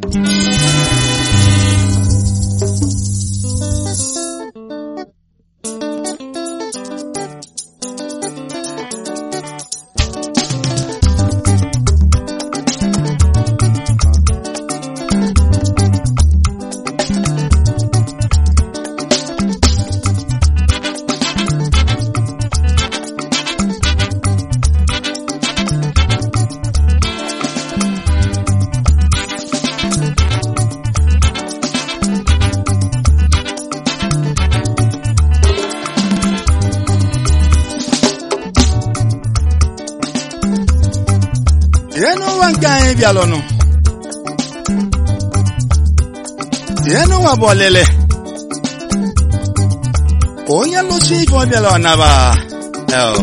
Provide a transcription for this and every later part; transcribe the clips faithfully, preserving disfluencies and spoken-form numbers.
Bialono Yeno wa bolele Onya lo si fo bialona ba Oh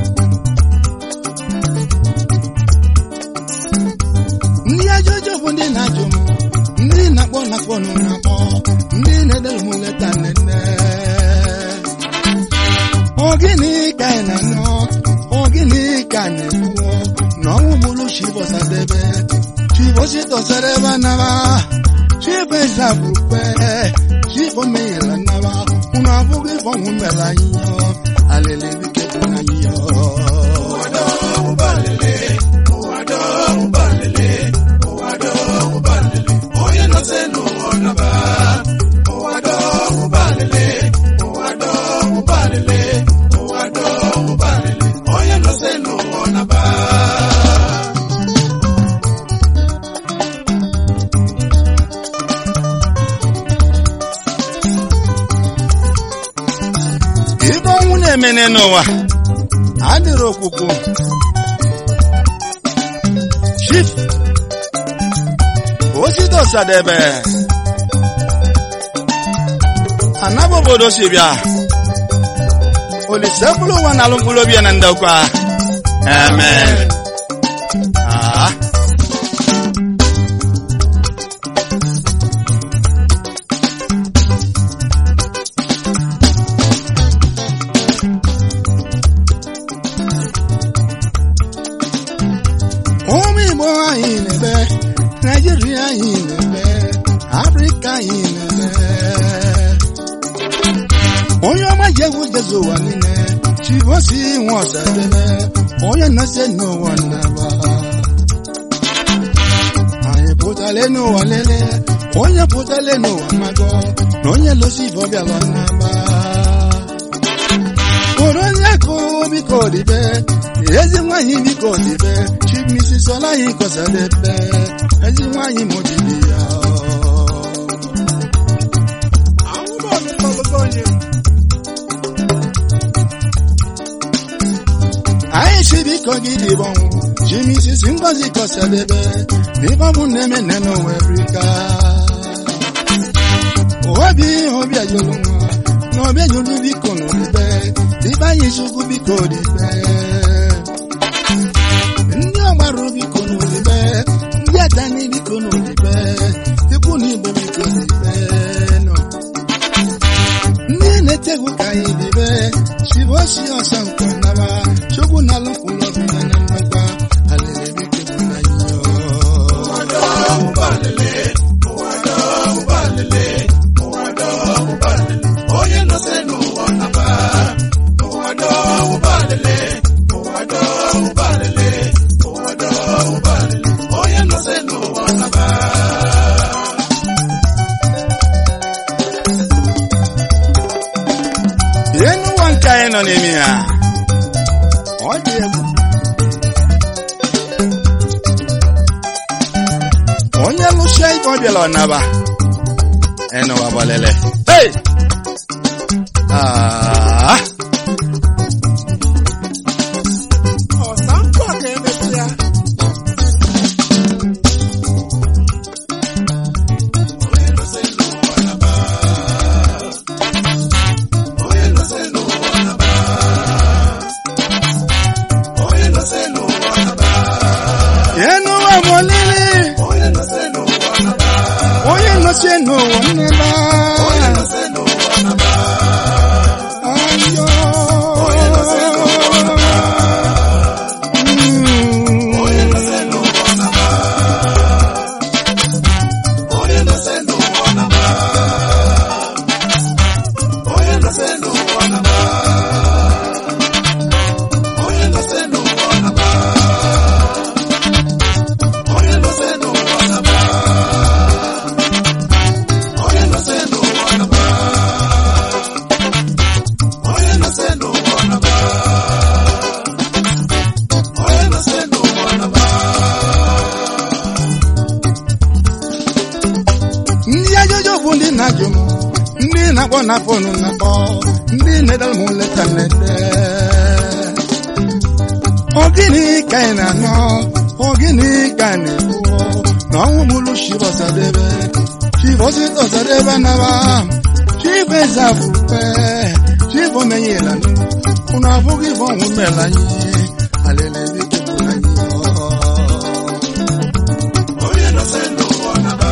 Ndi ajojo funde na jom Ndi na po na po no na po Ndi ne del muleta nene Ogini kaina no Ogini kane No mulu shibo sa debe Shibo si to sereba nava Shibo sa bupe Shibo me la nava Una bugi fo umela yo Alele wike kuna yo Oado ubalele Oado ubalele Oado ubalele Oye no se no onaba Oado ubalele Oado ubalele Oado ubalele Oye no se no onaba Menenowa adiro kuku Chief Osito sadebe Anabo bodo sibia Oli sepulu wanalumpulo bia nandakwa Amen Ah Nigeria inebe, Africa inebe. Oyo ma yewu dezo wanine, chivosi wonsa debe. Oyo no se no wanaba. Aye potale no walele, oyo potale no wamago. Oyo lo si fobia wanaba. Koronya ko biko dibe, yezi mwanyi biko dibe. Chief Missus Ola ikosa debe. Ezi wanyi mojibia Awubo mi tologonye Aye shibi kogidi bon Jimmy sisi ngozi kosa bebe Nipa muneme neno Afrika Obi obi ayolunwa Nobi ayolu biko no dibe Diba yishuku biko dibe Ndi omaru biko no dibe Yatani biko no dibe Diku ni bo biko dibe no Nene tegu kai dibe Shivoshi osan kwanaba Shogu na lukulo bina nanaba Alele biko kuna yo Oado ubalele Oado ubalele Oado ubalele Oye no se no wanaba Oado ubalele Oado ubalele Oado ubalele Oye no se no wanaba Yenu wanka eno ni mia Oje ebu Onye lushe iko bielo naba Eno wabalele Hey Ah Osampo kemesia Say no one never. Oh, you no say no one never. Ayo. Oh, you no say no one never. Oh, you no say no one never. na-agwọ na fonu na-akpọ ndị nedal mụ leta nlete ogini ka ị na-anọ ogini ka ị na-ekwu na ọnwụ mụlụ Chibosadebe Chibosadebe naba Chibezafukwe Chibomenyela unu abụghị ife ọnwụ mela anyị alelele kebụla anyị onye nọse n'ụwa naba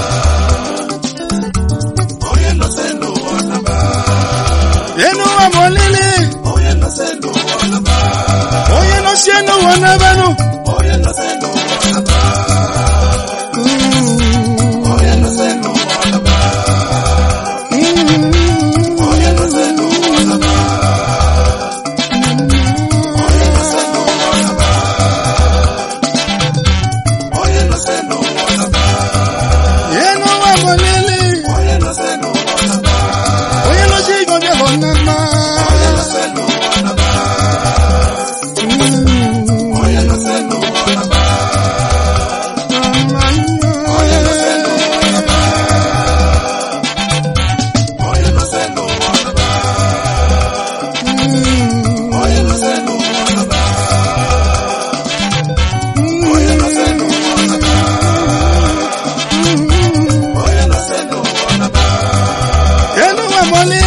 onye nọse n'ụwa naba enu ụwa bụ olili onye nọse n'ụwa naba onye nọse n'ụwa naba nụ onye nọse n'ụwa naba onye nọse n'ụwa naba onye nọse n'ụwa naba Molly